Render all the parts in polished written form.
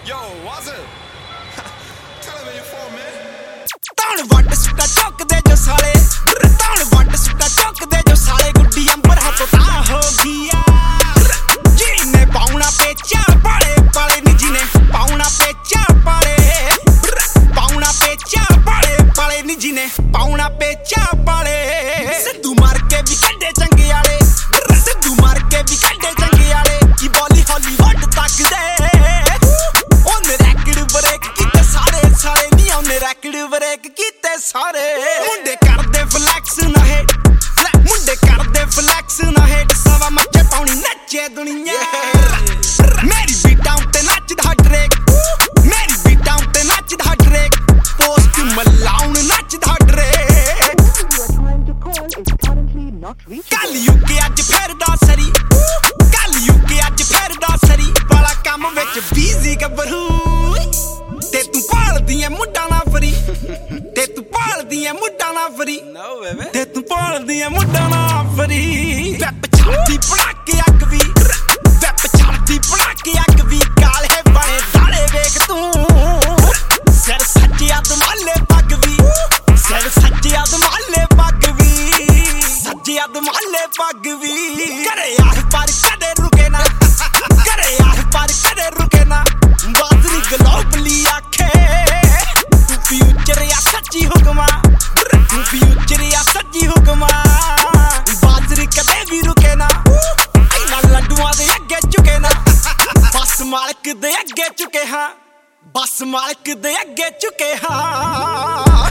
Yo, what's up? Tell him where you from, man. ਤਾਣ ਵੱਟ ਸੁੱਟਾ ਚੁੱਕਦੇ ਜੋ ਸਾਲੇ ਤਾਣ ਵੱਟ ਸੁੱਟਾ ਚੁੱਕਦੇ ਜੋ ਸਾਲੇ ਗੁੱਡੀ ਅੰਬਰ ਹੱਥੋਂ ਤਾਂ ਹੋ ਗਿਆ ਜੀ ਨੇ ਪਾਉਣਾ ਪੇਚਾ ਪਾਲੇ ਪਾਲੇ ਨੀ ਜੀ ਨੇ ਪਾਉਣਾ ਪੇਚਾ ਪਾਲੇ ਨੀ ਜੀ ਨੇ ਪਾਉਣਾ ਪੇਚਾ ਪਾਲੇ ਸਿੱਧੂ ਮਾਰ ਕੇ ਵੀ ਕੱਢੇ ਚੰਗੇ ਵਾਲੇ ਸਿੱਧੂ ਮਾਰ ਕੇ ਵੀ ਕੱਢੇ ਚੰਗੇ ਵਾਲੇ ਕੀ ਬੋਲੀ ਹਾਲੀਵੁੱਡ ਤੱਕ ਦੇ ਉਹਨੇ ਰੈਕਡ ਬ੍ਰੇਕ ਕੀਤੇ ਸਾਰੇ ਸਾਰੇ ਨੀ ਉਹਨੇ ਰੈਕਡ ਬ੍ਰੇਕ ਕੀਤੇ ਸਾਰੇ ਮੁੰਡੇ ਕਰਦੇ ਫਲੈਕਸ ਨਾ ਹੇਟ ਮੁੰਡੇ ਕਰਦੇ ਫਲੈਕਸ ਨਾ ਹੇਟ ਸਵਾ ਮੱਚੇ ਪਾਉਣੀ ਨੱਚੇ ਦੁਨੀਆ ਮੇਰੀ ਬੀਟਾਂ ਉੱਤੇ ਨੱਚਦਾ ਡਰੇਕ ਮੇਰੀ ਬੀਟਾਂ ਉੱਤੇ ਨੱਚਦਾ ਡਰੇਕ ਪੋਸਟ ਮਲਾਉਣ ਨੱਚਦਾ ਡਰੇਕ ਕੱਲ ਯੂਕੇ ਅੱਜ ਫਿਰਦਾ ਸਰੀ ਕੱਲ ਯੂਕੇ ਅੱਜ ਫਿਰਦਾ ਸਰੀ ਵਾਲਾ ਕੰਮ ਵਿੱਚ ਬੀਜ਼ੀ ਗੱਭਰੂ ਤੇ ਤੂੰ ਭਾਲਦੀ ਐ ਮੁੰਡਾ ਨਾ ਫਰੀ ਤੇ ਤੂੰ ਭਾਲਦੀ ਐ ਮੁੰਡਾ ਨਾ ਫਰੀ ਤੇ ਤੂੰ ਭਾਲਦੀ ਐ ਮੁੰਡਾ ਨਾ ਫਰੀ ਵੈਪ ਛਾਤੀ ਬਣਾ ਕੇ ਅੱਗ ਵੀ ਵੈਪ ਛਾਤੀ ਬਣਾ ਕੇ ਅੱਗ ਵੀ ਕਾਲੇ ਬਣੇ ਦਾਲੇ ਵੇਖ ਤੂੰ ਸਿਰ ਸੱਜਿਆ ਦਮਾਲੇ ਪੱਗ ਵੀ ਸਿਰ ਸੱਜਿਆ ਦਮਾਲੇ ਪੱਗ ਵੀ ਸੱਜਿਆ ਦਮਾਲੇ ਪੱਗ ਵੀ ਘਰੇ ਆਹ ਪਰ ਕਦੇ ਰੁਕੇ ਨਾ ਘਰੇ ਆਹ ਪਰ ਕਦੇ ਰੁਕੇ ਨਾ ਬਾਜ਼ਰੀ ਗਲੋਬਲੀ ਆਖੇ ਤੂੰ ਫਿਊਚਰ ਆ ਸੱਚੀ ਹੁਕਮਾ ਤੂੰ ਫਿਊਚਰ ਆ ਸੱਚੀ ਹੁਕਮਾ ਬਾਜ਼ਰੀ ਕਦੇ ਵੀ ਰੁਕੇ ਨਾ ਇਹਨਾਂ ਲੱਡੂਆਂ ਦੇ ਅੱਗੇ ਝੁਕੇ ਨਾ ਬਸ ਮਾਲਕ ਦੇ ਅੱਗੇ ਝੁਕੇ ਹਾਂ ਬਸ ਮਾਲਕ ਦੇ ਅੱਗੇ ਝੁਕੇ ਹਾਂ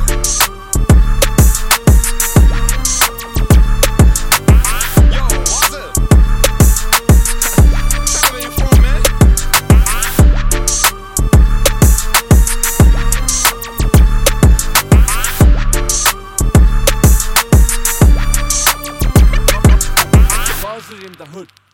In the hood.